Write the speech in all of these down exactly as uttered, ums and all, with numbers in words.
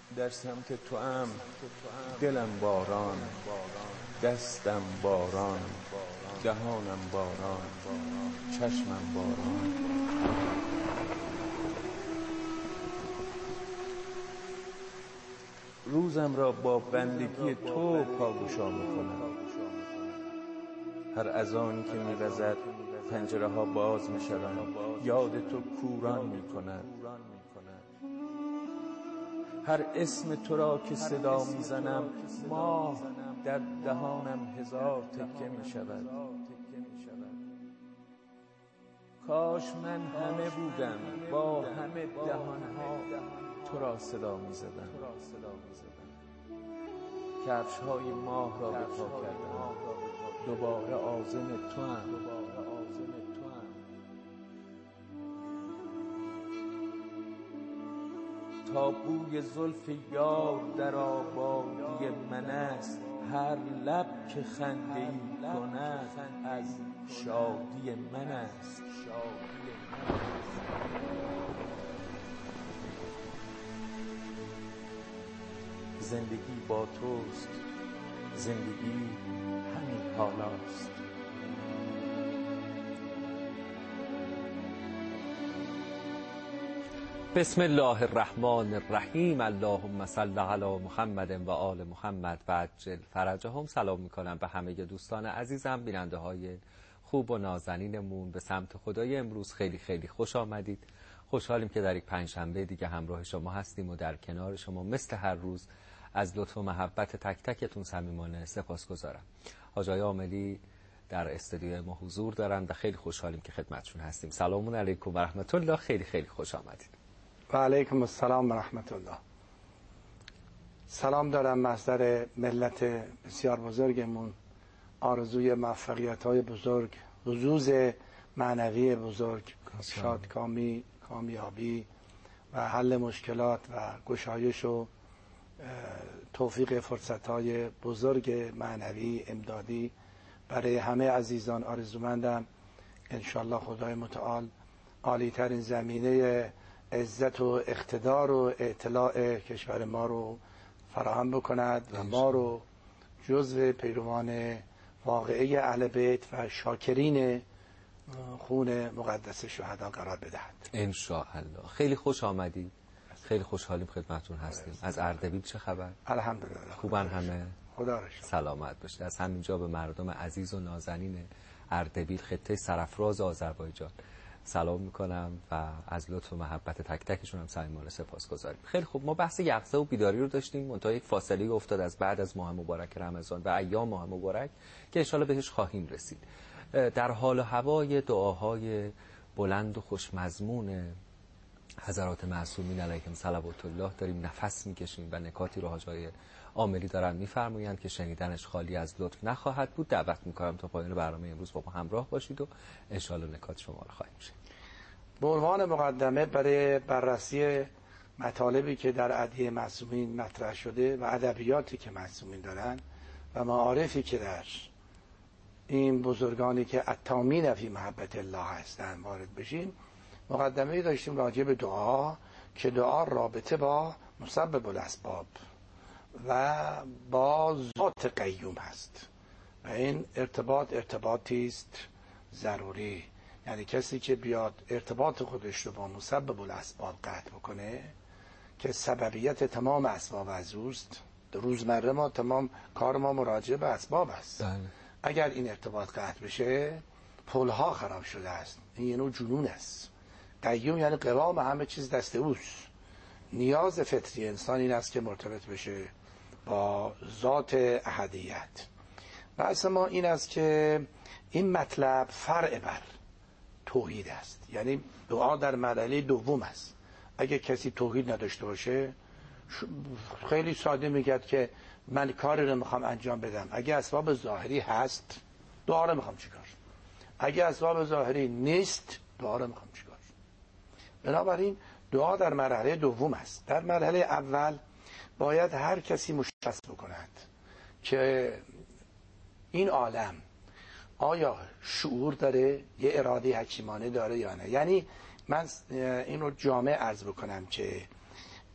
در سمت تو ام، دلم باران، دستم باران، دهانم باران، چشمم باران. روزم را با بندگی تو پاگوشا میکنم. هر اذانی که می‌وزد پنجره ها باز میشوند، یاد تو کوران میکند. هر اسم تو را که صدا میزنم، ماه در دهانم هزار تکه میشود. کاش من همه بودم، با همه دهانها تو را صدا میزدم. کفش های ماه را به پا کردم، دوباره عازم تو ام. تا بوی زلف یار در آبادی من است، هر لب که خنده ای کند از شادی من است. زندگی با توست، زندگی همین حالاست. بسم الله الرحمن الرحیم. اللهم صل علی محمد و آل محمد و عجل فرجهم. سلام میکنم به همه دوستان عزیزم، بیننده های خوب و نازنینمون. به سمت خدای امروز خیلی خیلی خوش آمدید. خوشحالیم که در یک پنجشنبه دیگه همراه شما هستیم و در کنار شما مثل هر روز از لطف و محبت تک تکتون صمیمانه سپاسگزارم. حاج آقای عاملی در استودیو ما حضور دارن و خیلی خوشحالیم که خدمتشون هستیم. سلام علیکم و رحمت الله. خیلی خیلی خوش آمدید. و علیکم السلام و رحمت الله. سلام دارم مصدر ملت بسیار بزرگمون، آرزوی موفقیت های بزرگ، حظوظ معنوی بزرگ، شادکامی، کامیابی و حل مشکلات و گشایش و توفیق فرصت های بزرگ معنوی امدادی برای همه عزیزان آرزومندم. انشالله خدای متعال عالی ترین زمینه عزت و اقتدار و اطلاع کشور ما رو فراهم بکند و ما رو جزو پیروان واقعی اهل بیت و شاکرین خون مقدس شهدا قرار بدهد ان شاء الله. خیلی خوش آمدید. خیلی خوشحالیم خدمتتون هستیم. از اردبیل چه خبر؟ الحمدلله خوبن همه؟ خدا را شکر. سلامت باشید. از همینجا به مردم عزیز و نازنین اردبیل، خطه سرفراز آذربایجان سلام میکنم و از لطف و محبت تک تکشون هم صمیمانه سپاسگزاریم. خیلی خوب، ما بحث یقظه و بیداری رو داشتیم، منتها یک فاصله افتاد از بعد از ماه مبارک رمضان و ایام ماه مبارک که ان شاءالله بهش خواهیم رسید. در حال و هوای دعاهای بلند و خوشمضمون حضرات معصومین علیهم صلوات الله داریم نفس میکشیم و نکاتی رو حاجای عاملی دارن میفرمایند که شنیدنش خالی از لطف نخواهد بود. دعوت میکنم تا پایان برنامه امروز با ما همراه باشید و انشالله نکات شما رو خواهیم شنید. به عنوان مقدمه برای بررسی مطالبی که در ادعیه معصومین مطرح شده و ادبیاتی که معصومین دارن و معارفی که در این بزرگانی که اتامین فی محبت الله هستن وارد بشیم، مقدمه داشتیم راجع به دعا که دعا رابطه با مسبب الاسباب و با ذات قیوم هست و این ارتباط ارتباطی است ضروری. یعنی کسی که بیاد ارتباط خودش رو با مسبب الاسباب قطع بکنه که سببیت تمام اسباب از اوست، روزمره ما تمام کار ما مراجعه به اسباب است. بله. اگر این ارتباط قطع بشه پلها خراب شده است. این یه نوع جنون است. قیوم یعنی قوام همه چیز دست اوست. نیاز فطری انسان این است که مرتبط بشه با ذات احدیت. بحث ما این است که این مطلب فرع بر توحید است، یعنی دعا در مرحله دوم است. اگه کسی توحید نداشته باشه خیلی ساده میگه که من کاری رو میخوام انجام بدم، اگه اسباب ظاهری هست دعا رو میخوام چیکار، اگه اسباب ظاهری نیست دعا رو میخوام چیکار. بنابراین دعا در مرحله دوم است. در مرحله اول باید هر کسی مشخص بکند که این عالم آیا شعور داره، یه اراده حکیمانه داره یا نه. یعنی من این رو جامع عرض بکنم که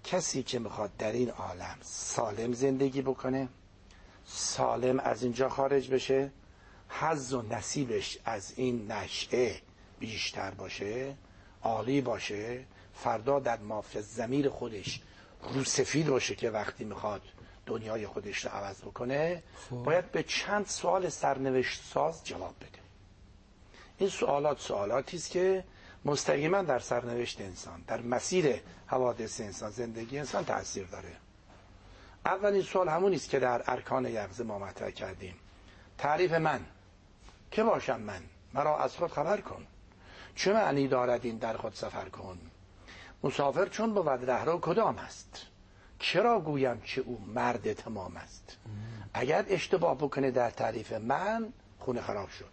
کسی که میخواد در این عالم سالم زندگی بکنه، سالم از اینجا خارج بشه، حظ و نصیبش از این نشعه بیشتر باشه، عالی باشه، فردا در مافی ضمیر خودش رو سفید باشه که وقتی میخواد دنیای خودش رو عوض بکنه خوب. باید به چند سوال سرنوشت ساز جواب بده. این سوالات سوالاتی است که مستقیما در سرنوشت انسان، در مسیر حوادث انسان، زندگی انسان تأثیر داره. اولین سوال همونی است که در ارکان یقظه ما مطرح کردیم. تعریف من که باشم من؟ مرا از خود خبر کن. چه معنی دارد این در خود سفر کن؟ مسافر چون بود رهرو کدام است؟ چرا گویم که او مرد تمام است؟ اگر اشتباه بکنه در تعریف من، خونه خراب شد،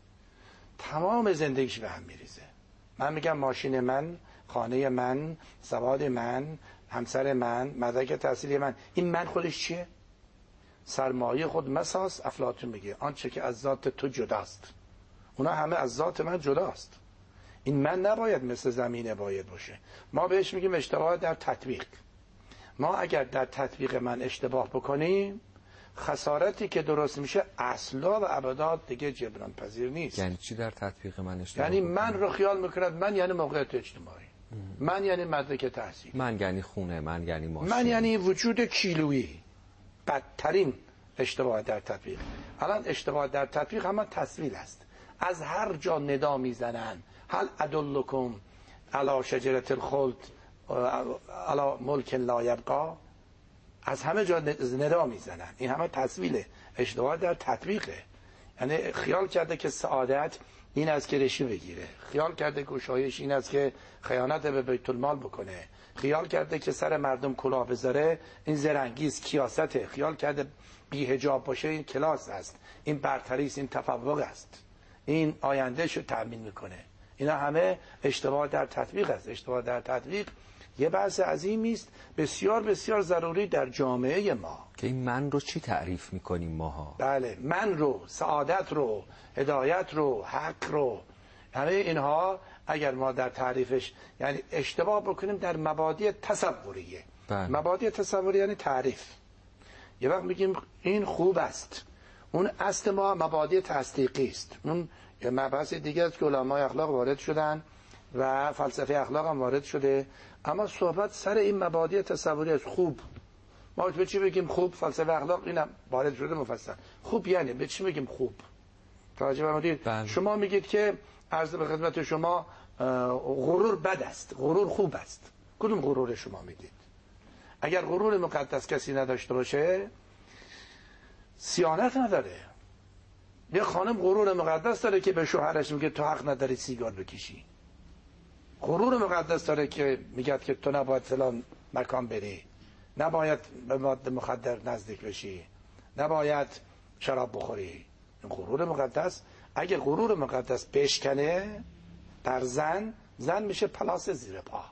تمام زندگیش به هم میریزه. من میگم ماشین من، خانه من، سواد من، همسر من، مدرک تحصیلی من. این من خودش چیه؟ سرمایه خود مساس. افلاطون میگه آنچه که از ذات تو جداست، اونا همه از ذات من جداست. این من نباید مثل زمینه باید باشه. ما بهش میگیم اشتباه در تطبیق. ما اگر در تطبیق من اشتباه بکنیم، خسارتی که درست میشه اصلا و ابدا دیگه جبران پذیر نیست. یعنی چی در تطبیق من اشتباه؟ یعنی من رو خیال میکند من یعنی موقعیت اجتماعی، من یعنی مدرک تحصیل، من یعنی خونه، من یعنی ماشین، من یعنی وجود کیلویی. بدترین اشتباه در تطبیق. الان اشتباه در تطبیق هم تصویر است. از هر جا ندا میزنن هل ادلکم علی شجرة الخلد علی ملک لا یبقی، از همه جا ندا میزنن. این همه تصویره. اشتباه در تطبیقه. یعنی خیال کرده که سعادت این است که رشوه بگیره، خیال کرده گشایش این است که خیانت به بیت المال بکنه، خیال کرده که سر مردم کلاه بذاره این زرنگیست، کیاسته، خیال کرده بی حجاب باشه این کلاس است، این برتری است، این تفوق است، این آیندهشو تأمین میکنه. اینا همه اشتباه در تطبیق است. اشتباه در تطبیق یه بحث عظیمی است، بسیار بسیار ضروری در جامعه ما. که این من رو چی تعریف میکنیم ماها؟ بله، من رو، سعادت رو، هدایت رو، حق رو، همه اینها اگر ما در تعریفش یعنی اشتباه بکنیم در مبادی تصوریه. بله. مبادی تصوری یعنی تعریف. یه وقت میگیم این خوب است، اون اصل ما مبادی تصدیقی است. اون یه مبحث دیگه است که علمای اخلاق وارد شدن و فلسفه اخلاق هم وارد شده، اما صحبت سر این مبادی تصوری است. خوب، ما به چی بگیم خوب؟ فلسفه اخلاق اینم وارد شده مفصل. خوب یعنی به چی بگیم خوب؟ توجه فرمودید؟ بله. شما میگید که عرض به خدمت شما غرور بد است، غرور خوب است. کدوم غرور شما میگید؟ اگر غرور مقدس کسی نداشته باشه صیانت نداره. یه خانم غرور مقدس داره که به شوهرش میگه تو حق نداری سیگار بکشی. غرور مقدس داره که میگه که تو نباید فلان مکان بری، نباید به مواد مخدر نزدیک بشی، نباید شراب بخوری. این غرور مقدس. اگه غرور مقدس بشکنه در زن، زن میشه پلاس زیر پا.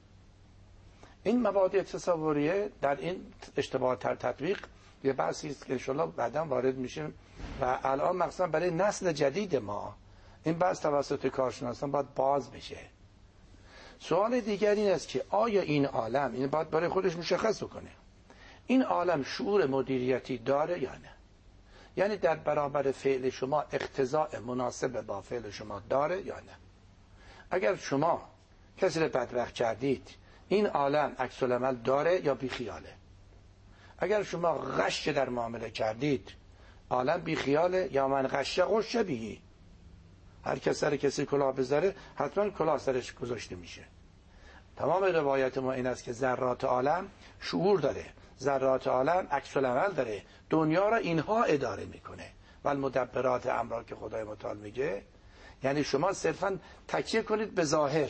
این مبادی تصوریه در این اشتباه تر تطبیق یه بحثی است که انشالله بعدا وارد میشیم و الان مخصوصا برای نسل جدید ما این بحث توسط کارشناسان باید باز بشه. سوال دیگر این است که آیا این عالم، این باید برای خودش مشخص بکنه، این عالم شعور مدیریتی داره یا نه؟ یعنی در برابر فعل شما اقتضاء مناسب با فعل شما داره یا نه؟ اگر شما کسی رو بدبخت کردید، این عالم عکس العمل داره یا بی خیاله؟ اگر شما غش در معامله کردید، عالم بی خیاله یا من غش غش بی؟ هر کس سر کسی کلاه بذاره حتما کلاه سرش گذاشته میشه. تمام روایت ما این است که ذرات عالم شعور داره، ذرات عالم عکس العمل داره، دنیا را اینها اداره میکنه و المدبرات امرا که خدای متعال میگه. یعنی شما صرفا تکیه کنید به ظاهر،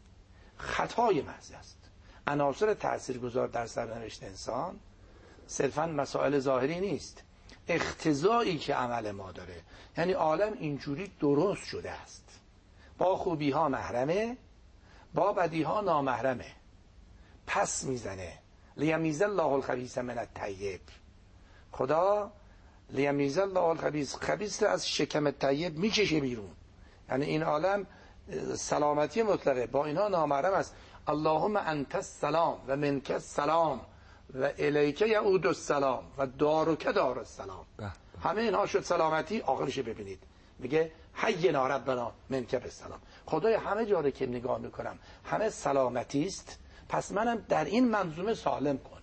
خطای محض است. عناصر تاثیرگذار در سرنوشت انسان صرفا مسائل ظاهری نیست، اقتضایی که عمل ما داره. یعنی عالم اینجوری درست شده است، با خوبی ها محرمه، با بدی ها نامحرمه، پس میزنه. لیمیز الله الخبیث من الطیب. خدا لیمیز الله الخبیث، خبیث از شکم طیب میکشه بیرون. یعنی این عالم سلامتی مطلقه، با اینها نامحرم است. اللهم انت السلام و منک السلام و الیک یعود السلام و دارک دار السلام. همه اینها شد سلامتی. آخرش ببینید میگه حینا ربنا منک بالسلام. خدای همه جا رو که نگاه میکنم همه سلامتی است، پس منم در این منظومه سالم کن.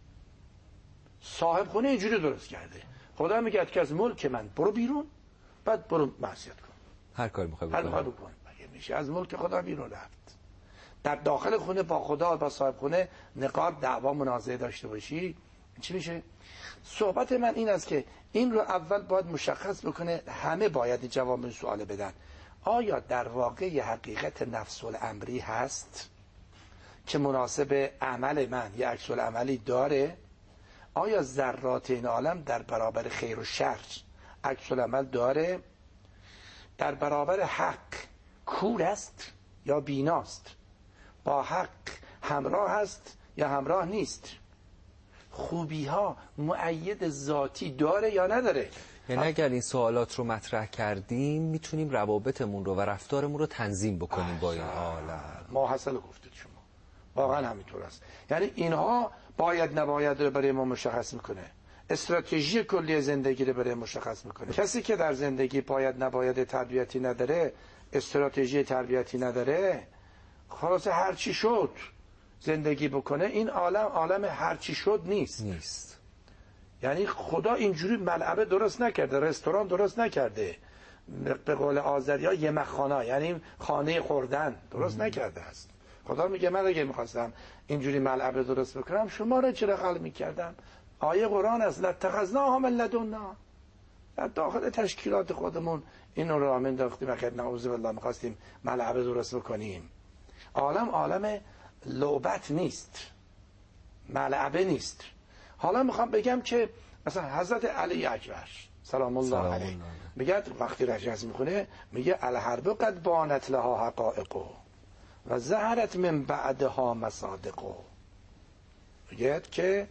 صاحب خونه اینجوری درست کرده. خدا میگه که از ملک من برو بیرون، بعد برو معصیت کن، هر کاری میخوای هر کاری بکن. مگه میشه از ملک خدا بیرون رفت؟ در داخل خونه با خدا با صاحب خونه نقاط دعوا منازعه داشته باشی چی میشه؟ صحبت من این است که این رو اول باید مشخص بکنه. همه باید جواب این سوال بدن. آیا در واقع یه حقیقت نفس الامری هست که مناسب عمل من یه عکس العملی داره؟ آیا ذرات این عالم در برابر خیر و شر عکس العمل داره؟ در برابر حق کور است یا بیناست؟ با حق همراه است یا همراه نیست؟ خوبی ها مؤید ذاتی داره یا نداره؟ یعنی اگر این سوالات رو مطرح کردیم میتونیم روابطمون رو و رفتارمون رو تنظیم بکنیم با این عالم. ما حاصل گفتید شما واقعا همینطور است. یعنی اینها باید نباید رو برای ما مشخص میکنه، استراتژی کلی زندگی رو برای مشخص میکنه. کسی که در زندگی باید نباید تربیتی نداره، استراتژی تربیتی نداره، خلاص هر چی شد زندگی بکنه. این عالم عالم هر چی شد نیست نیست. یعنی خدا اینجوری ملعبه درست نکرده، رستوران درست نکرده، به قول آذری‌ها یمخخانه یعنی خانه خوردن درست ام. نکرده است. خدا میگه من اگه میخواستم اینجوری ملعبه درست بکنم شما را چرا خلق میکردم؟ آیه قرآن است لاتخذناها من لدنا. در داخل تشکیلات خودمون اینو رو انداختیم اگر نعوذ بالله میخواستیم ملعبه درست بکنیم. عالم عالم لعبت نیست، ملعبه نیست. حالا میخوام بگم که مثلا حضرت علی اکبر سلام الله علیه میگه وقتی رجز میخونه میگه الحرب قد بانت لها حقائق و ظهرت من بعدها مصادق. میگه که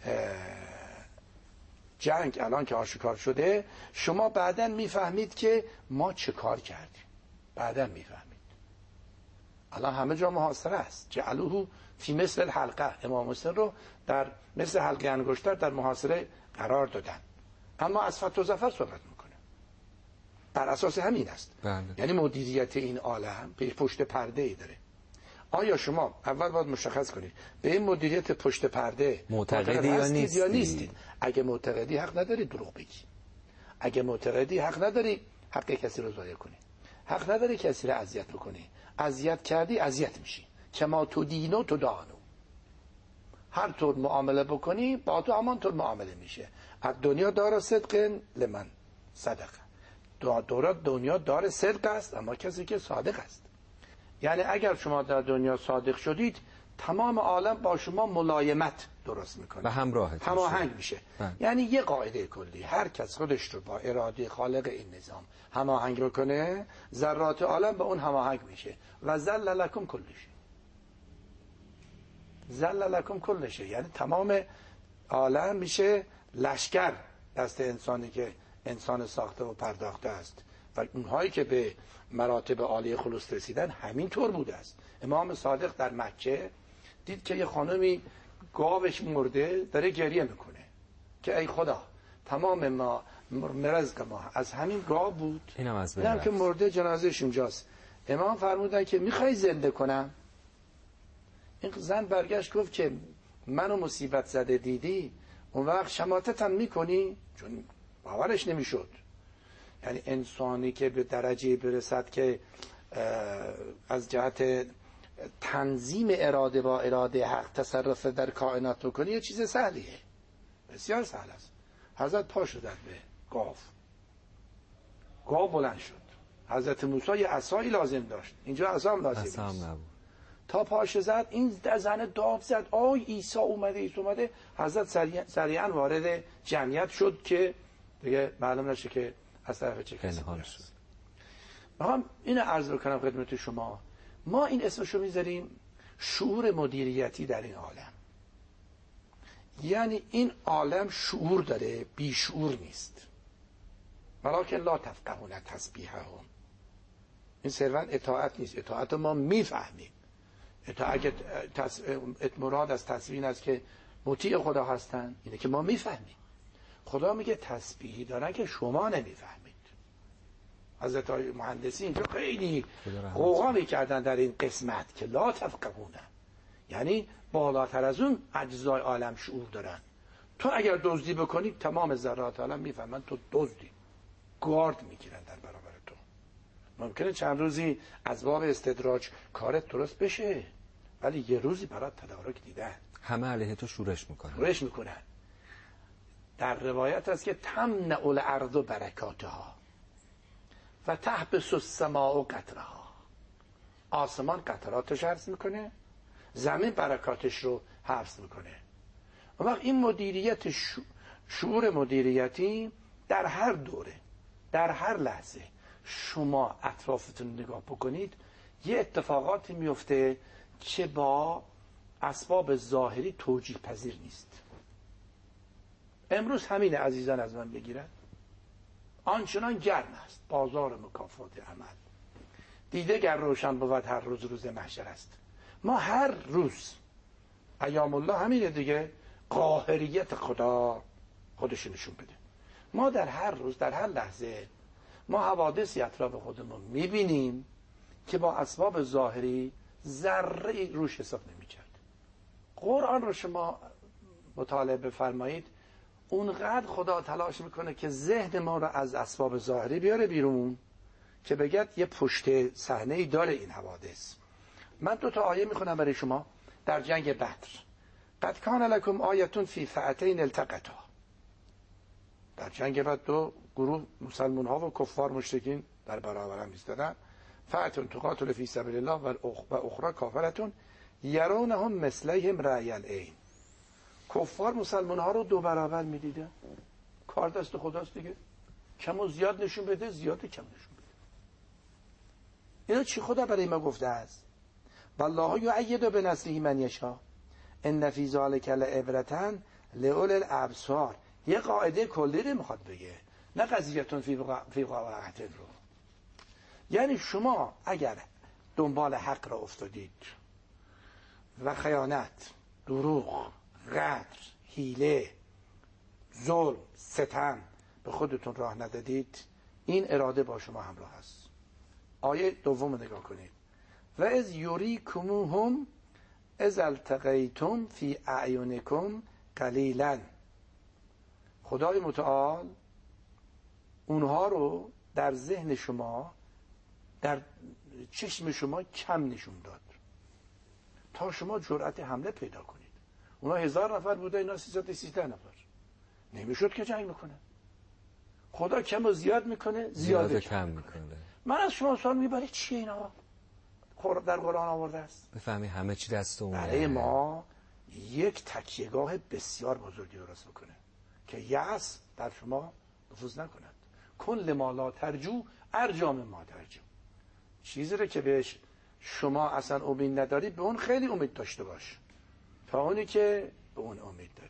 جنگ الان که آشکار شده شما بعداً میفهمید که ما چه کار کردیم. بعداً میفهمید. الان همه جا محاصره است. جعلوه فی مثل الحلقه. امام حسین رو در مثل حلقه انگشتر در محاصره قرار دادن، اما از فتح و ظفر صحبت میکنه. بر اساس همین است. بله. یعنی مدیریت این عالم پشت پرده ای داره. آیا شما اول باید مشخص کنید به این مدیریت پشت پرده معتقدی یا نیستید؟ یا نیستید؟ اگه معتقدی حق نداری دروغ بگی. اگه معتقدی حق نداری حق کسی رو ضایع کنی. حق نداری کسی رو اذیت بکنی. اذیت کردی اذیت میشی. کما تو دینو تو دانو. هر طور معامله بکنی با تو همان طور معامله میشه. از دنیا دار صدق لمن صدق. دورات دنیا دار صدق است اما کسی که صادق است. یعنی اگر شما در دنیا صادق شدید تمام عالم با شما ملایمت درست میکنه و همراهت هماهنگ میشه. یعنی یه قاعده کلی هر کس خودش رو با اراده خالق این نظام هماهنگ بکنه ذرات عالم به اون هماهنگ میشه. و ذل لکم کلشه ذل لکم کلشه یعنی تمام عالم میشه لشکر دست انسانی که انسان ساخته و پرداخته است. و اونهایی که به مراتب عالی خلوص رسیدن همین طور بوده است. امام صادق در مکه دید که یه خانمی گاوش مرده داره گریه میکنه که ای خدا تمام ما مرزق ما از همین گاو بود، اینم از اینم که مرده جنازهش اونجاست. امام فرمودن که میخوای زنده کنم؟ این زن برگشت گفت که منو مصیبت زده دیدی اون وقت شماتتم میکنی؟ چون باورش نمیشد. یعنی انسانی که به درجه برسد که از جهت تنظیم اراده با اراده حق تصرف در کائنات بکنی یه چیز سهلیه، بسیار سهل است. حضرت پا شدن به گاو، گاو بلند شد. حضرت موسی یه عصایی لازم داشت، اینجا عصا هم لازم نیست. تا پاش زد این زن داد زد آی عیسی اومده عیسی اومده. حضرت سریعا وارد جمعیت شد که دیگه معلوم نشه که از طرف چه کسی شد. میخوام اینو عرض بکنم خدمت شما. ما این اسمشو میذاریم شعور مدیریتی در این عالم. یعنی این عالم شعور داره، بی شعور نیست. ولکن لا تفقهون تسبیحهم. این صرفا اطاعت نیست. اطاعت ما میفهمیم. تا اگه تص... مراد از تسبیح است که مطیع خدا هستن، اینه که ما میفهمیم. خدا میگه تسبیحی دارن که شما نمیفهمید. حضرت مهندسی اینجا خیلی غوغا میکردن در این قسمت که لا تفقهونه، یعنی بالاتر از اون اجزای عالم شعور دارن. تو اگر دزدی بکنی تمام ذرات عالم میفهمن تو دزدی، گارد میگیرن در برابر تو. ممکنه چند روزی از باب استدراج کارت درست بشه، ولی یه روزی برات تدارک دیدن، همه علیه تو شورش میکنن شورش میکنن. در روایت هست که تمنع الارض برکاتها و تحبس السماء قطرها. آسمان قطراتش حبس میکنه، زمین برکاتش رو حبس میکنه. اون وقت این مدیریت شعور مدیریتی در هر دوره، در هر لحظه شما اطرافتون نگاه بکنید، یه اتفاقاتی میفته که با اسباب ظاهری توجیه پذیر نیست. امروز همین عزیزان از من بگیرن، آنچنان گرم است بازار مکافات عمل، دیده گر روشن بود هر روز روز محشر است. ما هر روز ایام الله همینه دیگه، قاهریت خدا خودش نشون بده. ما در هر روز، در هر لحظه ما حوادثی اطراف خودمون میبینیم که با اسباب ظاهری ذره روش حساب نمیکرد. قرآن رو شما مطالعه بفرمایید، اونقدر خدا تلاش میکنه که ذهن ما رو از اسباب ظاهری بیاره بیرون که بگد یه پشت صحنه‌ای داره این حوادث. من دو تا آیه میخونم برای شما. در جنگ بدر، قد کان لکم آیتون فی فئتین التقطا. در جنگ بدر دو گروه مسلمان ها و کفار مشرکین در برابر هم ایستادن. فئتون تقاتل فی سبیل الله و اخرى کافرتون یرونهم مثلیهم رأی العین. کفار مسلمان ها رو دو برابر میدیدن. کار دست خداست دیگه، کم و زیاد نشون بده، زیاد کم نشون بده. اینا چی خدا برای ما گفته است؟ والله یؤید بنصره من یشاء ان فی ذلک لعبرة لأولی الابصار. یه قاعده کلی رو میخواد بگه، نه قضیه‌تون فی فی قواعد رو. یعنی شما اگر دنبال حق را افتادید و خیانت، دروغ، غدر، حیله، ظلم، ستم به خودتون راه ندادید، این اراده با شما همراه است. آیه دوم نگاه کنید. و از یریکموهم از التقیتم فی اعینکم قلیلا. خدای متعال اونها رو در ذهن شما، در چشم شما کم نشون داد تا شما جرأت حمله پیدا کنید. اونا هزار نفر بوده، اینا سیصد و سیزده نفر. نمیشد که جنگ میکنه. خدا کم و زیاد میکنه، زیاد, زیاد کم میکنه. من از شما سوال میبرید چیه اینا در قرآن آورده است؟ بفهمی همه چی دست اونه. برای ما یک تکیهگاه بسیار بزرگی درست میکنه که یأس در شما نفوذ نکند. کل ما لا ترجو ارجا ما ترجو. چیزی رو که بهش شما اصلا امید نداری، به اون خیلی امید داشته باش تا اونی که به اون امید داری.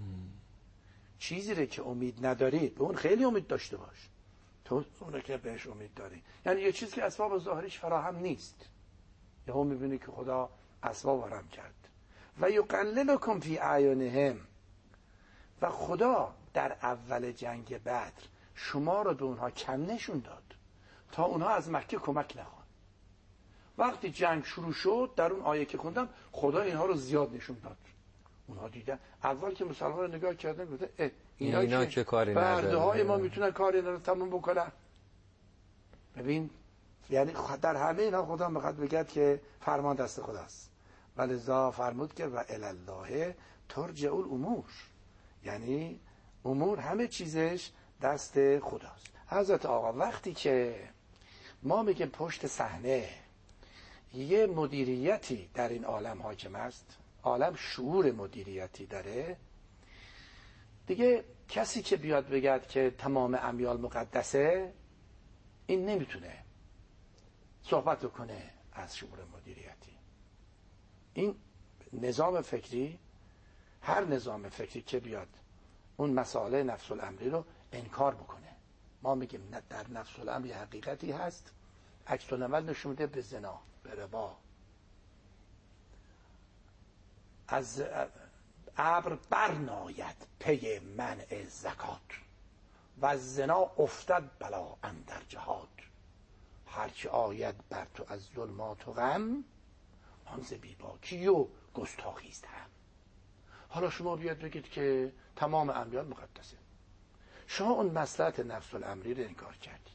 چیزی رو که امید نداری، به اون خیلی امید داشته باش تو اون که بهش امید داری. یعنی یه چیزی که اسباب ظاهریش فراهم نیست، یه هم میبینی که خدا اسباب فراهم کرد. و یقللکم فی اعینهم. و خدا در اول جنگ بدر شما رو به اونها کم نشون داد تا اونها از مکه کمک نخوان. وقتی جنگ شروع شد، در اون آیه که خوندم، خدا اینها رو زیاد نشون داد. اونها دیدن اول که مسلمان رو نگاه کردن، گفتن اه اینا, اینا که کاری نداره، برده های ما میتونن کاری رو تموم بکنن. ببین، یعنی در همه اینا خدا میخواد بگه که فرمان دست خداست. ولذا فرمود که و الی الله ترجع الامور. یعنی امور همه چیزش دست خداست. حضرت آقا وقتی که ما میگیم پشت صحنه یه مدیریتی در این عالم حاکم است، عالم شعور مدیریتی داره دیگه، کسی که بیاد بگد که تمام امیال مقدسه، این نمیتونه صحبت کنه از شعور مدیریتی. این نظام فکری، هر نظام فکری که بیاد اون مسائل نفس الامری رو انکار بکنه، ما میگیم نه، در نفس الامر حقیقتی هست، عکس العمل نشون میده به زنا، به ربا، از ابر برناید پی منع زکات و از زنا افتد بلا اندر جهاد. هرچه آید بر تو از ظلمات و غم آن ز بیباکی و گستاخی است هم. حالا شما بیاد بگید که تمام انبیا مقدسه. شما اون مصلحت نفس الامری رو انکار کردید.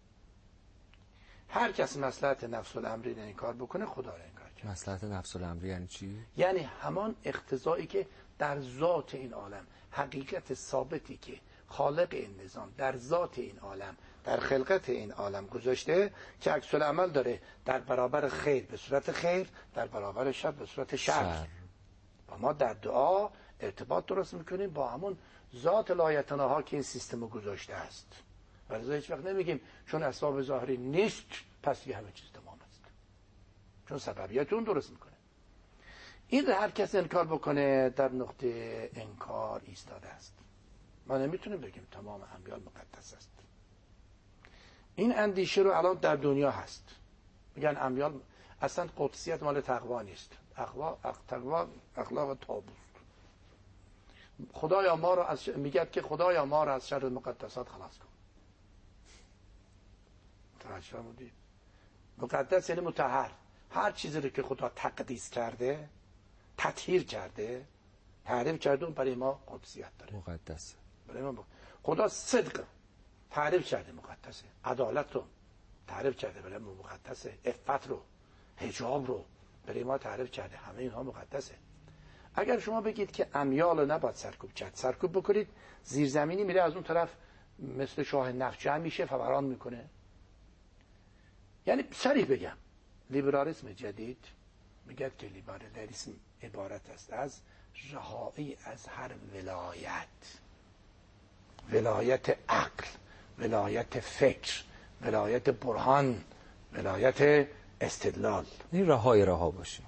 هر کس مصلحت نفس الامری رو انکار بکنه خدا رو انکار کرد. مصلحت نفس الامری یعنی چی؟ یعنی همان اقتضایی که در ذات این عالم، حقیقت ثابتی که خالق این نظام در ذات این عالم، در خلقت این عالم گذاشته که عکس العمل داره در برابر خیر به صورت خیر، در برابر شر به صورت شر, شر. و ما در دعا ارتباط درست میکنیم با همون ذات لایتناها که این سیستم رو گذاشته است. ولی هیچ وقت نمیگیم چون اسباب ظاهری نیست پس یه همه چیز تمام است، چون سببیت اون درست میکنه. این هر کس انکار بکنه در نقطه انکار ایستاده است. ما نمیتونیم بگیم تمام انبیا مقدس است. این اندیشه رو الان در دنیا هست، میگن انبیا اصلا قدسیت مال تقوا نیست، اخلاق تقوا اخلاق تابوست. خدایا ما رو از میگه که خدایا ما رو از شر مقدسات خلاص کن. توجه بودید؟ مقدس یعنی مطهر. هر چیزی رو که خدا تقدیس کرده، تطهیر کرده، تعریف کرده، اون برای ما قدسیت داره، مقدسه. برای ما بخ... خدا صدق تعریف کرده مقدسه، عدالت رو تعریف کرده برای ما مقدسه، عفت رو، حجاب رو برای ما تعریف کرده، همه اینها مقدسه. اگر شما بگید که امیال رو نباید سرکوب کرد، سرکوب بکنید، زیرزمینی میره از اون طرف مثل شاه نفت جمع میشه، فوران میکنه. یعنی صریح بگم لیبرالیسم جدید میگه که لیبرالیسم عبارت است از رهایی از هر ولایت، ولایت عقل، ولایت فکر، ولایت برهان، ولایت استدلال. این رهای رها باشیم.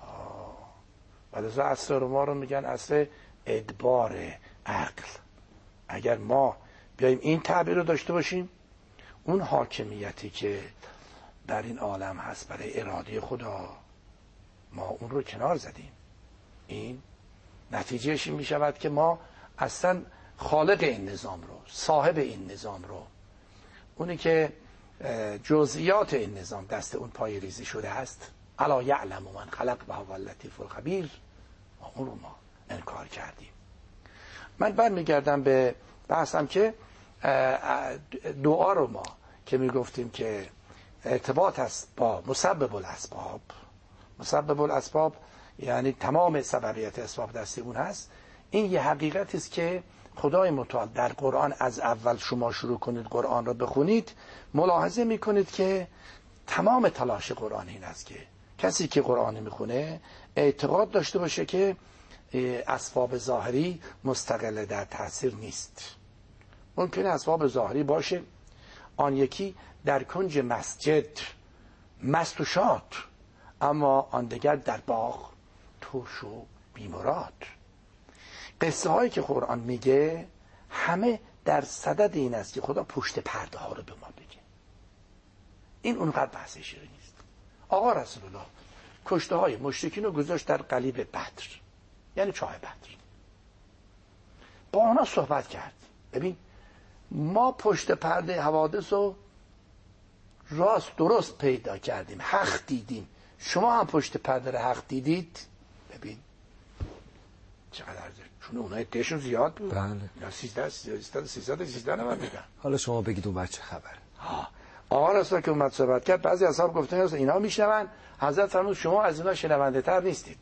ولی اصل رو ما رو میگن اصل ادبار عقل. اگر ما بیاییم این تعبیر رو داشته باشیم، اون حاکمیتی که در این عالم هست برای اراده خدا، ما اون رو کنار زدیم. این نتیجهش این می شود که ما اصلا خالق این نظام رو، صاحب این نظام رو، اونی که جزئیات این نظام دست اون پای ریزی شده هست، الا یعلم من خلق و هو اللطیف الخبیر، اون رو ما انکار کردیم. من برمیگردم به بحثم که دعا رو ما که میگفتیم که ارتباط است با مسبب الاسباب. مسبب الاسباب یعنی تمام سببیت اسباب دست اون هست. این یه حقیقتی است که خدای متعال در قرآن، از اول شما شروع کنید قرآن رو بخونید، ملاحظه میکنید که تمام تلاش قرآن این است که کسی که قرآن میخونه اعتقاد داشته باشه که اسباب ظاهری مستقل در تاثیر نیست. ممکنه اسباب ظاهری باشه، آن یکی در کنج مسجد مست و شاد، اما آن دیگر در باغ ترش و بیمراد. قصه هایی که قرآن میگه همه در صدد این است که خدا پشت پرده ها رو به ما بگه. این اونقدر بحث شیری نیست. آقا رسول الله کشته های مشرکین رو گذاشت در قلیب بدر، یعنی چاه بدر، با اونا صحبت کرد. ببین ما پشت پرده حوادث رو راست درست پیدا کردیم، حق دیدیم، شما هم پشت پرده رو حق دیدید. ببین چقدر ارزش، چون اونها اتهشون زیاد بود. بله. یا سیزده سیزده سیزده سیزده نمید میدن. حالا شما بگید اون بچه خبره. آقا رسول که اومد صحبت کرد، بعضی اصحاب گفتن اینا میشنون، حضرت فرمود شما از اینا شنونده تر نیستید.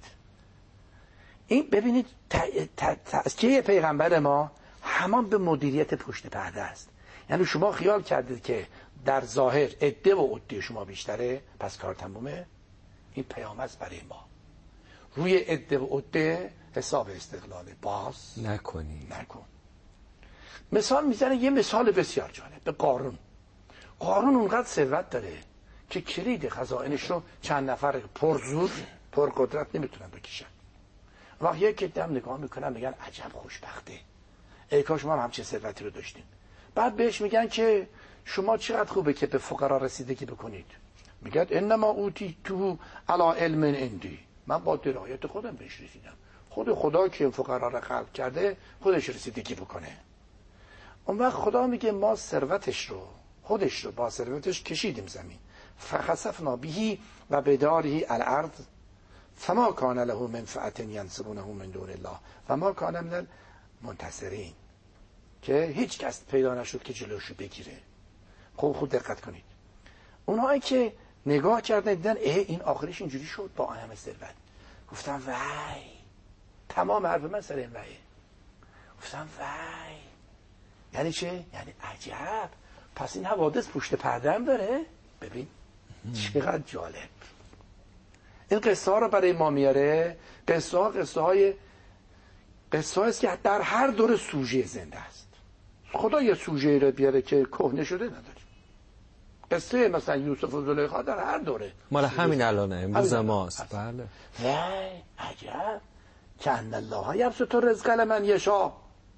این ببینید تزکیه پیغمبر ما همان به مدیریت پشت پرده است. یعنی شما خیال کردید که در ظاهر عده و عده شما بیشتره پس کار تمومه. این پیام است برای ما. روی عده و عده حساب استقلال باز نکنی نکن. مثال میزنه، یه مثال بسیار جالب به قارون. قارون اونقدر ثروت داره که کلید خزائنش رو چند نفر پرزور پر قدرت نمیتونن بکشن. وقتی یک دم نگاه میکنن میگن عجب خوشبخته، ای کاش ما هم همچین ثروتی رو داشتیم. بعد بهش میگن که شما چقدر خوبه که به فقرا رسیدگی بکنید. میگه انما اوتی تو علی علم عندی، من با درایت خودم بهش رسیدم. خود خدا که این فقرا را خلق کرده خودش رسیدگی بکنه. اون وقت خدا میگه ما ثروتش رو خودش رو با ثروتش کشیدیم زمین، فخسفنا به و بداره الارض فما کان له من فئة ینصرونه من دون الله و ما کان من المنتصرین، که هیچ کس پیدا نشد که جلوشو بگیره. خب خود دقت کنید، اونهایی که نگاه کردن دیدن اه این آخرش اینجوری شد با آن همه ثروت، گفتم وای، تمام حرف من سر این وایه، گفتم وای یعنی چه؟ یعنی عجب، پس این حوادث پشت پرده هم داره. ببین چقدر جالب. این قصه ها رو برای ما میاره. قصه ها قصه های قصه هاست که در هر دور سوژه زنده است. خدا یه سوژه رو بیاره که کهنه شده نداره. قصه مثلا یوسف و زلیخا در هر دوره مال همین الانه، امروز ماست. بله. وای عجب، کأن الله یبسط الرزق لمن یشاء،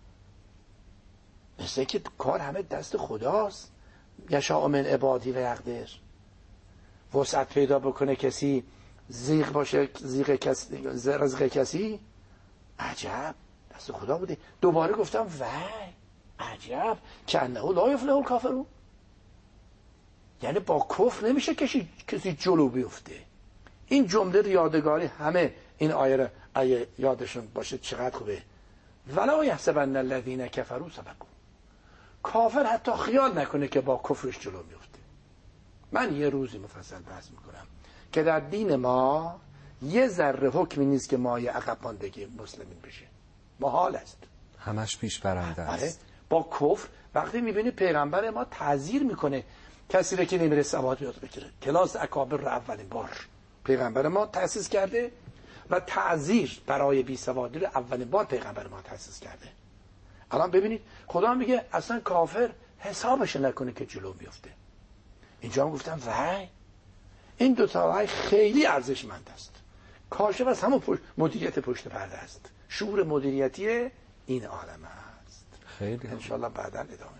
مثل که کار همه دست خداست. یشاء من عبادی و یقدر، وسعت پیدا بکنه کسی، زیغ باشه زیغ کسی، رزق کسی، عجب دست خدا بوده. دوباره گفتم وای عجب، کأنه لا یفلح الکافرون، یعنی با کفر نمیشه کسی کسی جلو بیفته. این جمله یادگاری همه این آیه را اگه یادشون باشه چقدر خوبه. ولا یحسبن الذین کفروا سبقوا، کافر حتی خیال نکنه که با کفرش جلو میفته. من یه روزی مفصل بحث میکنم که در دین ما یه ذره حکمی نیست که ما یه عقب ماندگی مسلمین بشه، محال است، همش پیش برنده است. آره. با کفر وقتی میبینی پیغمبر ما تعذیر میکنه کسی رو که نمیره سواد یاد بگیره، کلاس اکابر رو اولین بار پیغمبر ما تأسیس کرده و تعذیر برای بی سوادی رو اولین بار پیغمبر ما تأسیس کرده. الان ببینید خدا میگه اصلا کافر حسابش نکنه که جلو میفته. اینجا هم گفتم وای این دو تا وای خیلی ارزشمند است. کاشف از همون پشت مدیریت پشت پرده است، شعور مدیریتی این عالم است. خیلی ان شاء الله بعداً ادامه.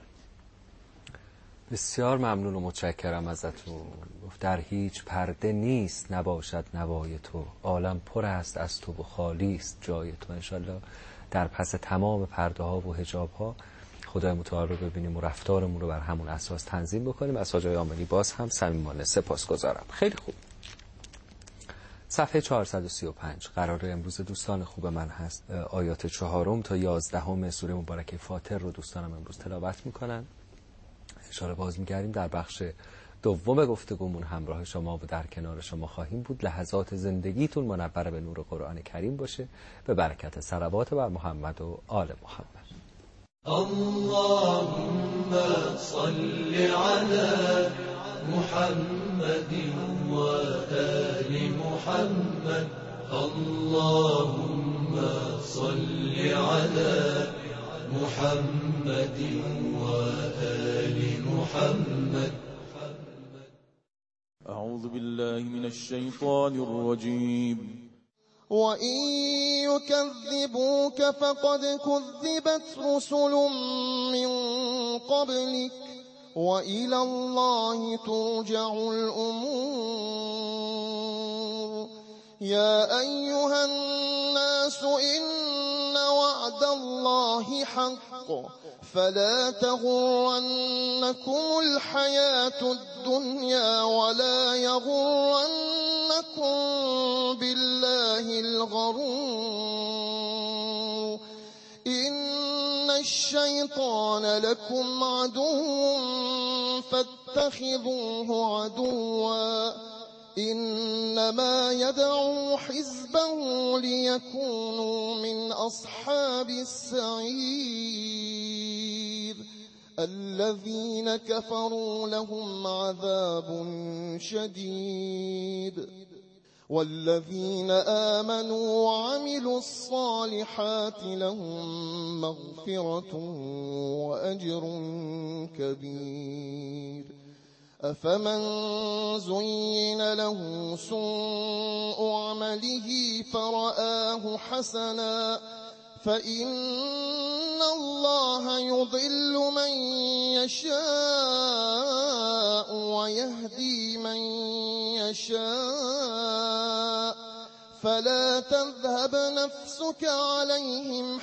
بسیار ممنون و متشکرم ازتون. گفت در هیچ پرده نیست نباشد نوای تو، عالم پر است از تو و خالی است جای تو. انشالله در پس تمام پرده ها و حجاب ها خدای متعال رو ببینیم و رفتارمون رو بر همون اساس تنظیم بکنیم. از حاج آقای عاملی باز هم صمیمانه سپاسگزارم. خیلی خوب. صفحه چهارصد و سی و پنج قرار امروز دوستان خوب من هست آیات چهارم تا یازدهم سوره مبارکه فاطر رو دوستانم امروز تلاوت میکنن. اشاره باز می‌گردیم در بخش دوم گفتگومون همراه شما و در کنار شما خواهیم بود. لحظات زندگیتون منور به نور قرآن کریم باشه به برکت صلوات بر محمد و آل محمد. اللهم صل على محمد و آل محمد. اللهم صل على محمد و آل محمد. أعوذ بالله من الشيطان الرجيم. وَإِن يُكَذِّبُوكَ فَقَدْ كُذِّبَتْ رُسُلٌ مِّن قَبْلِكَ وَإِلَى اللَّهِ تُرْجَعُ الْأُمُورُ. يَا أَيُّهَا النَّاسُ إِنَّ وَعْدَ اللَّهِ حَقٌّ فَلَا تَغُرَّنَّكُمُ الْحَيَاةُ الدُّنْيَا وَلَا يَغُرَّنَّكُم بِاللَّهِ الْغَرُورُ. إِنَّ الشَّيْطَانَ لَكُمْ عَدُوٌّ فَاتَّخِذُوهُ عَدُوًّا إِنَّمَا يَدْعُو حِزْبَهُ لِيَكُونُوا مِنْ أَصْحَابِ السَّعِيرِ. الَّذِينَ كَفَرُوا لَهُمْ عَذَابٌ شَدِيدٌ وَالَّذِينَ آمَنُوا وَعَمِلُوا الصَّالِحَاتِ لَهُم مَّغْفِرَةٌ وَأَجْرٌ كَبِيرٌ. أَفَمَن زُيِّنَ لَهُ سُوءُ عَمَلِهِ فَرَآهُ حَسَنًا فَإِنَّ اللَّهَ يُضِلُّ مَن يَشَاءُ وَيَهْدِي مَن يَشَاءُ فلا تذهب نفسك عليهم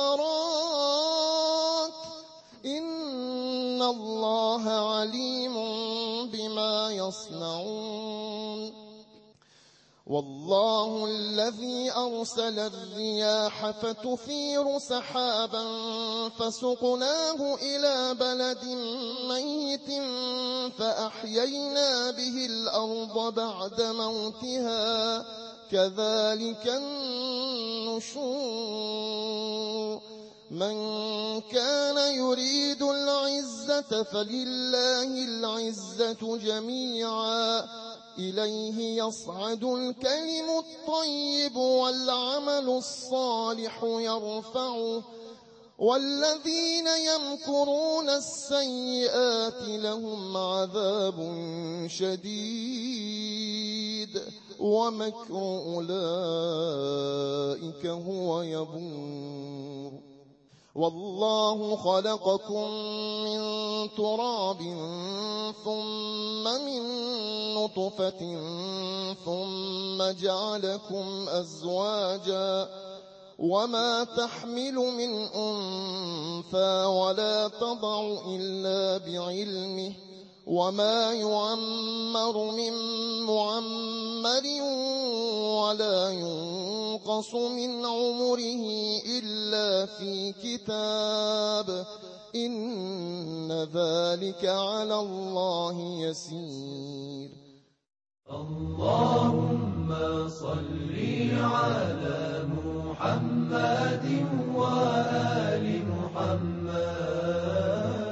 حسرات إن الله عليم بما يصنعون والله الذي أرسل الرياح فتثير سحابا فسقناه إلى بلد ميت فأحيينا به الأرض بعد موتها كذلك النشور من كان يريد العزة فلله العزة جميعا إليه يصعد الكلم الطيب والعمل الصالح يرفعه والذين يمكرون السيئات لهم عذاب شديد ومكر أولئك هو يبور والله خلقكم من تراب ثم من نطفة ثم جعلكم أزواجا وما تحمل من أنثى ولا تضع إلا بعلمه وما يعمر من معمر ولا ينقص من عمره إلا في كتاب إن ذلك على الله يسير اللهم صل على محمد وآل محمد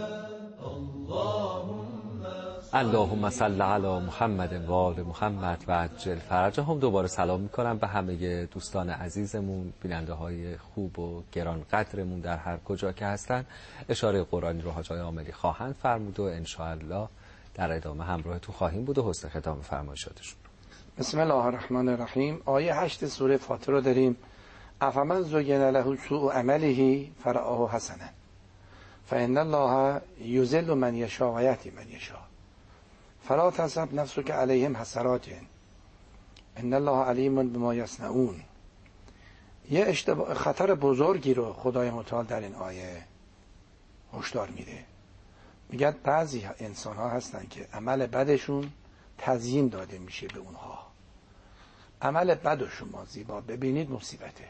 اللهم صل علی محمد و آل محمد و عجل فرجهم. دوباره سلام میکنم به همه دوستان عزیزمون، بیننده های خوب و گران قدرمون در هر کجا که هستن. اشاره قرآنی رو حاج آقای عاملی خواهند فرمود و انشاءالله در ادامه همراه تو خواهیم بود و حسن ختام فرمایشاتشون. بسم الله الرحمن الرحیم. آیه هشت سوره فاطر رو داریم. افمن زین له سوء عمله فرآه حسنا فإن الله یضل من یشاء و یهدی من یشاء فلا تحسب نفسك علیهم حسرات ان الله علیم بما یصنعون. یه اشتباه خطر بزرگی رو خدای متعال در این آیه هشدار میده. میگه بعضی انسان ها هستن که عمل بدشون تزیین داده میشه به اونها. عمل بد شما زیبا ببینید مصیبته،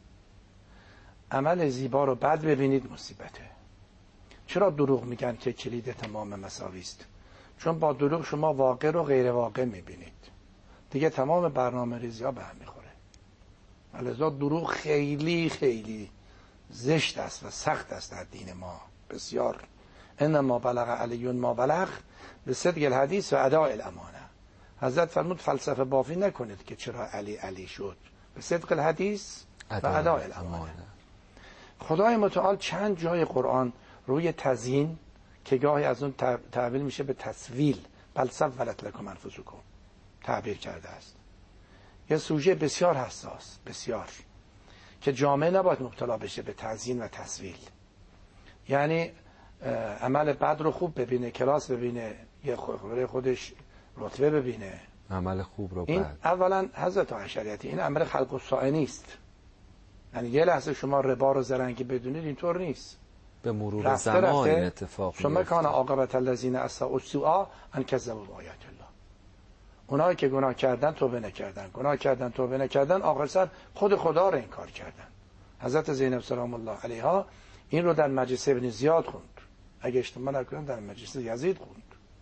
عمل زیبا رو بد ببینید مصیبته. چرا دروغ میگن که کلید تمام مساوی است؟ چون با دروغ شما واقع رو غیر واقع میبینید، دیگه تمام برنامه ریزی ها به هم میخوره. لذا دروغ خیلی خیلی زشت است و سخت است در دین ما بسیار. انما بلغ علی ما بلغ به صدق الحدیث و اداء الامانه. حضرت فرمود فلسفه بافی نکنید که چرا علی علی شد، به صدق الحدیث و اداء الامانه. خدای متعال چند جای قرآن روی تزیین که گاهی از اون تعبیر میشه به تسویل، بل سولت لکم انفسکم، تعبیر کرده است. یه سوژه بسیار حساس، بسیار، که جامعه نباید مبتلا بشه به تزیین و تسویل. یعنی عمل بد رو خوب ببینه، کلاس ببینه، یه خودش رتبه ببینه، عمل خوب رو این بد. اولا حضرت عشریتی این امر خلق الساعه نیست. یعنی یه لحظه شما ربا رو زرنگی بدونید، اینطور نیست. به مرور رفته زمان رفته این اتفاق ثم کان عاقبت الذین اساءوا السوء ان کذبوا بآیات الله. اونایی که گناه کردن توبه نکردن، گناه کردن توبه نکردن، آخر سر خود خدا رو انکار کردن. حضرت زینب سلام الله علیها این رو در مجلس ابن زیاد خوند، اگه اشتباه نکنم در مجلس یزید خوند.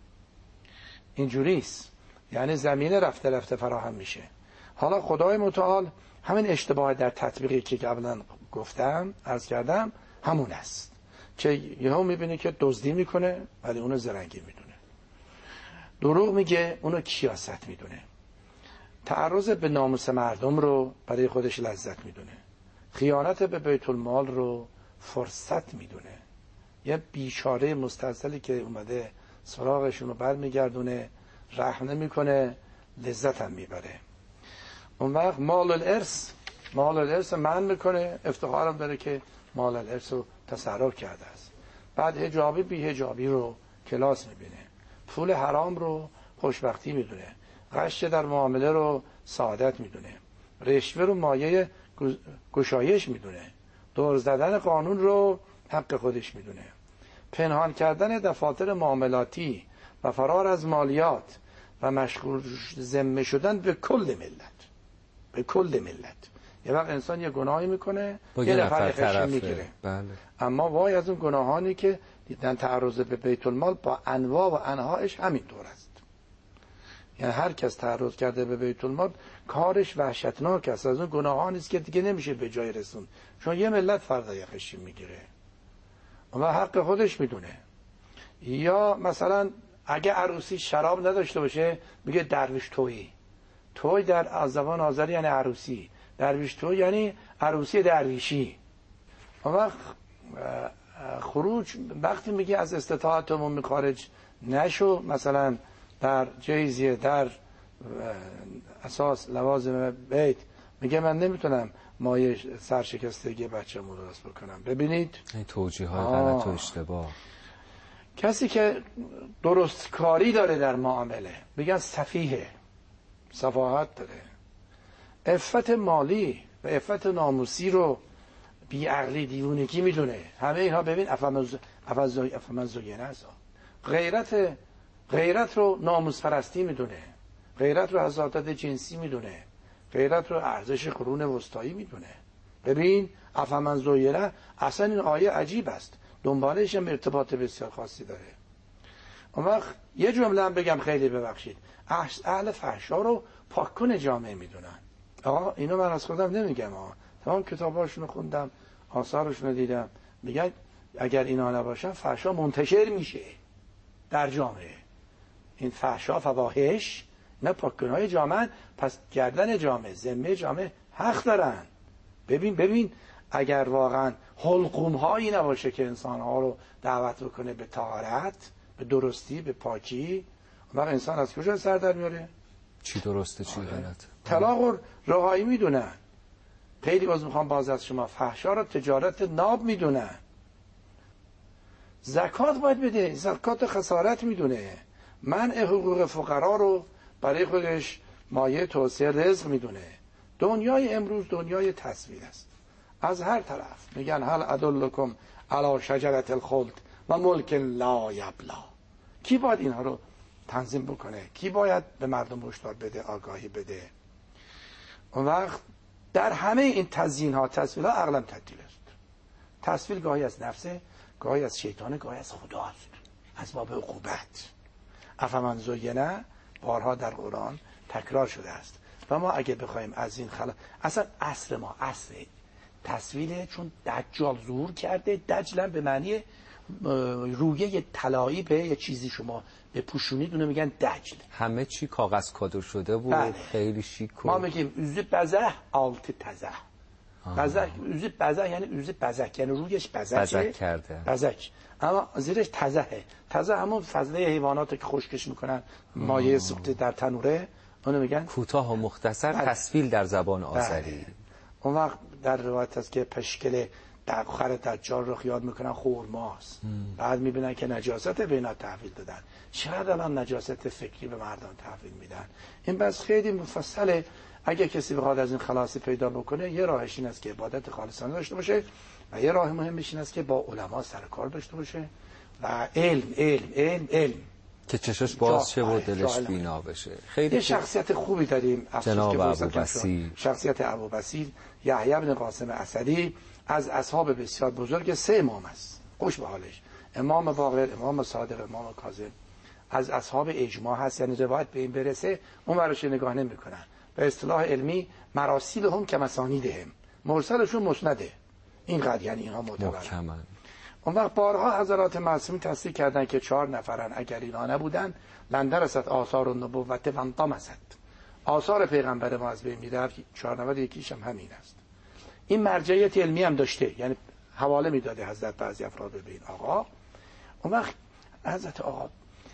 اینجوریست، یعنی زمینه رفته رفته فراهم میشه. حالا خدای متعال همین اشتباه در تطبیقی که قبلا گفتم عرض کردم همون است که یهو میبینه که دزدی میکنه ولی اونو زرنگی میدونه، دروغ میگه اونو کیاست میدونه، تعرض به ناموس مردم رو برای خودش لذت میدونه، خیانت به بیت المال رو فرصت میدونه. یه بیچاره مستضعفی که اومده سراغشون رو برمیگردونه، رحم نمیکنه، لذت هم میبره. اون وقت مال الارث مال الارث من میکنه، افتخارم داره که مال الارث رو تصرف کرده است. بعد حجابی بی حجابی رو کلاس میبینه، پول حرام رو خوشبختی میدونه، غش در معامله رو سعادت میدونه، رشوه رو مایه گشایش میدونه، دور زدن قانون رو حق خودش میدونه، پنهان کردن دفاتر معاملاتی و فرار از مالیات و مشغول ذمه شدن به کل ملت، به کل ملت. یه وقت انسان یه گناهی میکنه یه نفر خشم میگیره، بله. اما وای از اون گناهانی که دیدن تعرض به بیت المال با انواع و انواعش همینطور است. یعنی هر کس تعرض کرده به بیت المال کارش وحشتناک است، از اون گناهانی است که دیگه نمیشه به جای رسون، چون یه ملت فردا یه خشم میگیره و حق خودش میدونه. یا مثلا اگه عروسی شراب نداشته باشه میگه درویش تویی. توی در از زبان آذری یعنی عروسی، درویش توی یعنی عروسی درویشی. و وقت خروج وقتی میگه از استطاعتمون خارج نشو، مثلا در جیزیه در اساس لوازم بیت میگه من نمیتونم مایه سرشکستگی بچه‌مو درست بکنم. ببینید این توجیه های غلط و اشتباه. کسی که درست کاری داره در معامله میگن سفیه، سفاهت داره. عفت مالی و عفت ناموسی رو بی عقلی دیوونگی میدونه. همه اینها ببین افمن زینه است. غیرت غیرت رو ناموس پرستی میدونه، غیرت رو حسادت جنسی میدونه، غیرت رو ارزش قرون وسطایی میدونه. ببین افمن زینه، اصلا این آیه عجیب است، دنبالش هم ارتباط بسیار خاصی داره. اون وقت یه جمله هم بگم، خیلی ببخشید، اهل فحشا رو پاککن جامعه میدونن. آقا اینو من از خودم نمیگم، آقا تمام کتاباشون رو خوندم، آثارشون رو دیدم، میگن اگر اینا نباشن فحشا منتشر میشه در جامعه. این فحشا فواحش نه پاککنهای جامعه، پس گردن جامعه ذمه جامعه حق دارن. ببین ببین اگر واقعا حلقوم هایی نباشه که انسان ها رو دعوت بکنه به طهارت، به درستی، به پاکی، وقت انسان از کجا سر در میاره؟ چی درسته چی غلط؟ طلاق رو رهایی میدونن. خیلی باز میخوام باز از شما، فحشا رو تجارت ناب میدونن. زکات باید بده، زکات خسارت میدونه. منع حقوق فقرا رو برای خودش مایه توسعه رزق میدونه. دنیای امروز دنیای تصویر است از هر طرف. میگن هل ادلکم علی شجرة الخلد و ملک لا یبلا. کی باید اینها رو تنظیم بکنه؟ کی باید به مردم هشدار بده، آگاهی بده؟ اون وقت در همه این تزیین ها تصویرها عقلم تعطیل است. تصویر گاهی از نفسه، گاهی از شیطانه، گاهی از خداست، از باب عقوبت. افمن زینه بارها در قرآن تکرار شده است و ما اگه بخوایم از این خلا اصلا عصر ما عصر تصویره، چون دجال ظهور کرده. دجل به معنی رویه طلایی به یه چیزی شما به پوشونید اونو میگن دجل. همه چی کاغذ کادر شده و بله. خیلی شیک و ما میگیم اوزه بزه آلت تزه. بزک اوزه بزه یعنی اوزه بزک، یعنی رویش بزکه، بزک کرده، بزک، اما زیرش تزهه. تزه همون فضله حیوانات که خشکش میکنن، مایه سوخته در تنوره، اونو میگن کوتاه و مختصر. بله. تصویل در زبان آذری. بله. اون وقت در روایت هست که پشکل در خر دجال رو خیال میکنن خورماست، بعد میبینن که نجاست به اینا تحویل دادن. شاید الان نجاست فکری به مردم تحویل میدن. این بس خیلی مفصله. اگه کسی بخواد از این خلاصی پیدا بکنه، یه راهش این است که عبادت خالصانه داشته باشه و یه راه مهمش این است که با علما سر کار داشته باشه و علم علم علم علم که چشش باز شه و دلش بینا بشه. خیلی یه شخصیت خوبی داریم جناب ابوبصیر، شخصیت ابوبصیر یحیی بن قاسم اسدی، از اصحاب بسیار بزرگ. سه امام است، خوش به حالش. امام باقر، امام صادق، امام کاظم. از اصحاب اجماع هست، یعنی روایت به این برسه اون براش نگاه نمی‌کنن. به اصطلاح علمی مراسیل هم که مسانیدهم، مرسلشون مسنده. اینقدر یعنی اینها معتبرن. اون وقت بارها حضرات معصومین تصدیق کردن که چهار نفرن، اگر اینا نبودن لندر است آثار النبوت و انطم است. آثار پیغمبر ما از بین میرفت. چهار نفر یکیش هم همین است. این مرجعیت علمی هم داشته، یعنی حواله میداده حضرت بعضی افراد به این آقا. اون وقت حضرت آقا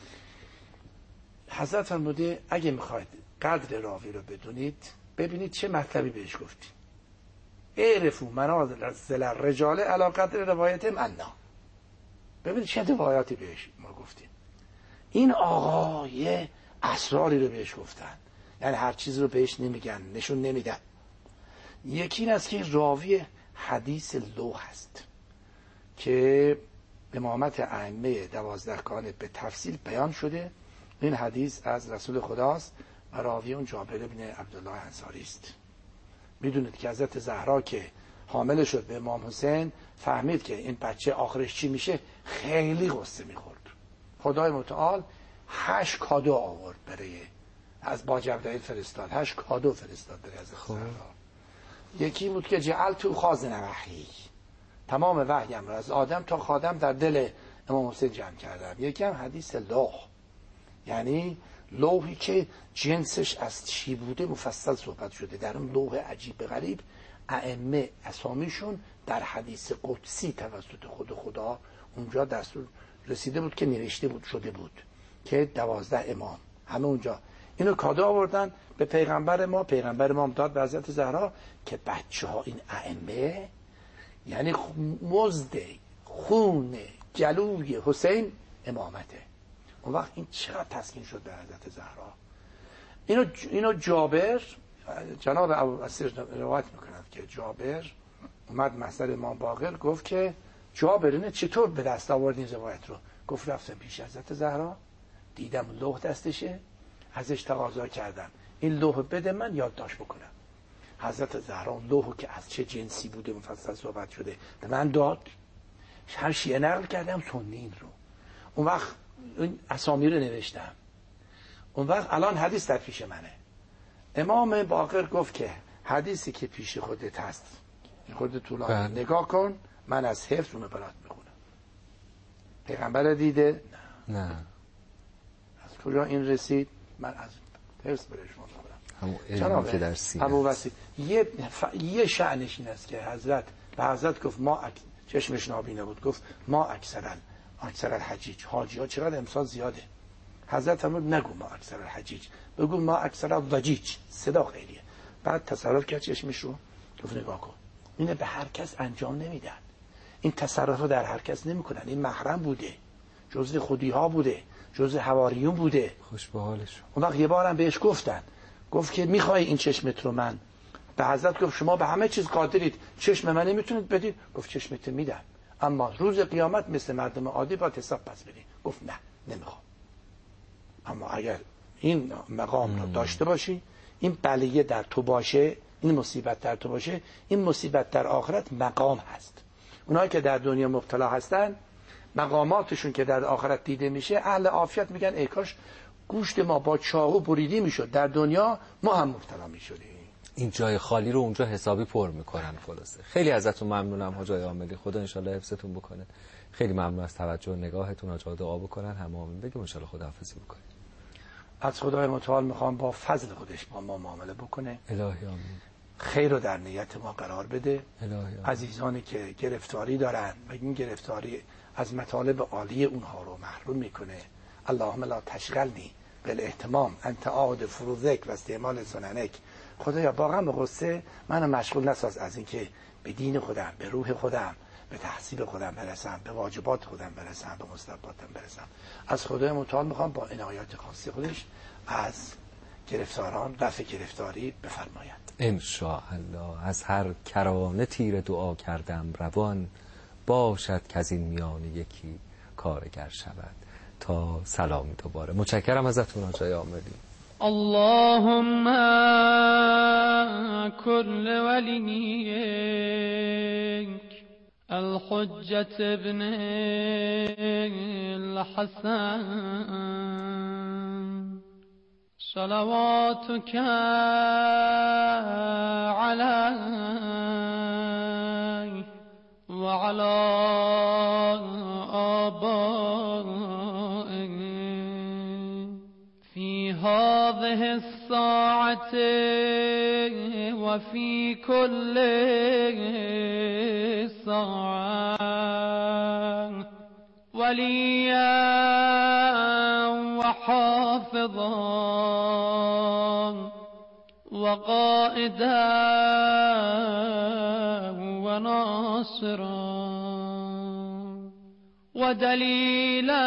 حضرت فرموده اگه میخواید قدر راوی رو بدونید، ببینید چه مطلبی بهش گفتیم. اعرفوا منازل الرجال علی قدر روایتهم عنا. ببینید چه روایاتی بهش ما گفتیم. این آقا یه اسراری رو بهش گفتن، یعنی هر چیز رو بهش نمیگن، نشون نمیدن. یکی این است که راوی حدیث لوح است که امامت ائمه دوازدهگانه به تفصیل بیان شده. این حدیث از رسول خداست و راوی اون جابر بن عبدالله انصاری است. میدونید که حضرت زهرا که حامل شد به امام حسین، فهمید که این بچه آخرش چی میشه، خیلی غصه میخورد. خدای متعال هشت کادو آورد برای از با جبرائیل فرستاد، هشت کادو فرستاد برای حضرت زهرا. یکی بود که جعل تو خازن وحی، تمام وحیم را از آدم تا خادم در دل امام حسین جمع کردم. یکی هم حدیث لوح، یعنی لوحی که جنسش از چی بوده مفصل صحبت شده. در اون لوح عجیب غریب ائمه اسامیشون در حدیث قدسی توسط خود خدا اونجا دستور رسیده بود که نوشته بود شده بود که دوازده امام همه اونجا اینو کادو آوردن به پیغمبر ما. پیغمبر ما داد به حضرت زهرا که بچه ها این ائمه یعنی مزد خون جلوی حسین امامته. اون وقت این چقدر تسکین شد به حضرت زهرا. اینو اینو جابر جناب ابو اسیر روایت میکنند که جابر اومد مسئله امام باقر، گفت که جابر اینه چطور به دست آوردین روایت رو؟ گفت رفتم پیش حضرت زهرا، دیدم لوح دستشه، ازش تقاضا کردم این لوح بده من یادداشت بکنم. حضرت زهرا اون لوحو که از چه جنسی بوده مفصل صحبت شده به من داد، هر شیعه نقل کردم سنین رو. اون وقت این اسامی رو نوشتم. اون وقت الان حدیث در پیش منه. امام باقر گفت که حدیثی که پیش خودت هست خودت طولانی نگاه کن، من از حفظ اونو برات میخونم. پیغمبر دیده؟ نه. نه. از کجا این رسید؟ من از حفظ برش میخونم. همون علمی که در سینه ابو وسیع یه ف... یه شأنش این است که حضرت به حضرت گفت ما اک... چشمش نابینا بود، گفت ما اکثرا اکثر الحجیج، حاجی ها چقدر امسال زیاده. حضرت هم نگو ما اکثر الحجیج، بگو ما اکثر الضجیج، صدا خیلیه. بعد تصرف کرد چشمش رو، گفت نگاه کن. اینه به هر کس انجام نمیدن، این تصرف رو در هر کس نمیکنن. این محرم بوده، جزء خودی ها بوده، جزء حواریون بوده. خوش به حالش. اون وقت یه بارم بهش گفتن، گفت که میخوای این چشمت رو؟ من به حضرت گفت شما به همه چیز قادرید، چشم من نمیتونید بدید؟ گفت چشمت میدم، اما روز قیامت مثل مردم عادی باید حساب پس بدید. گفت نه نمیخوام، اما اگر این مقام رو داشته باشی، این بلیه در تو باشه، این مصیبت در تو باشه، این مصیبت در آخرت مقام هست. اونایی که در دنیا مبتلا هستن مقاماتشون که در آخرت دیده میشه، اهل عافیت میگن ای کاش گوشت ما با چاقو بریده میشد، در دنیا ما هم مبتلا میشدیم. این جای خالی رو اونجا حسابی پر میکنن. خلاصه خیلی ازتون ممنونم حاج عاملی، خدا ان شاء الله حفظتون بکنه. خیلی ممنون از توجه و نگاهتون. حاجا دعا بکنن، همه آمین بگیم ان شاء الله خداحافظی بکنید. از خدای متعال میخوام با فضل خودش با ما معامله بکنه. الهی آمین. خیر رو در نیت ما قرار بده. الهی آمین. عزیزانی که گرفتاری دارن و این گرفتاری از مطالب عالی اونها رو محروم میکنه. اللهم لا تشغلنی بالاهتمام انت عاد فروزک و استعمال سننک. خدایا با غم و غصه منو مشغول نساز از اینکه به دین خودم، به روح خودم، به تحصیل خودم برسم، به واجبات خودم برسم، به مستحباتم برسم. از خدای متعال میخوام با عنایات خاصی خودش از گرفتاران رفع گرفتاری بفرماید. ان شاء الله. از هر کرانه تیر دعا کردم روان، باشد که از این میان یکی کارگر شود. تا سلامی دوباره. متشکرم ازتون حاج عاملی. اللهم كل وليك الحجة ابن الحسن صلواتك عليه وعلى آبائه في هذه الساعة وفي كل ساعة وليا وحافظا وقائدا وناصرا ودليلا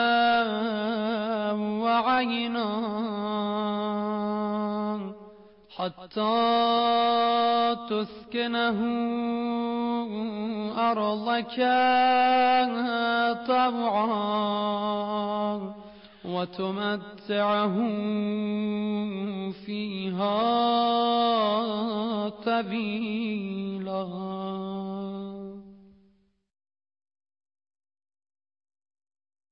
وعينا حتى تسكنه أرضك طوعا وتمتعه فيها طويلا.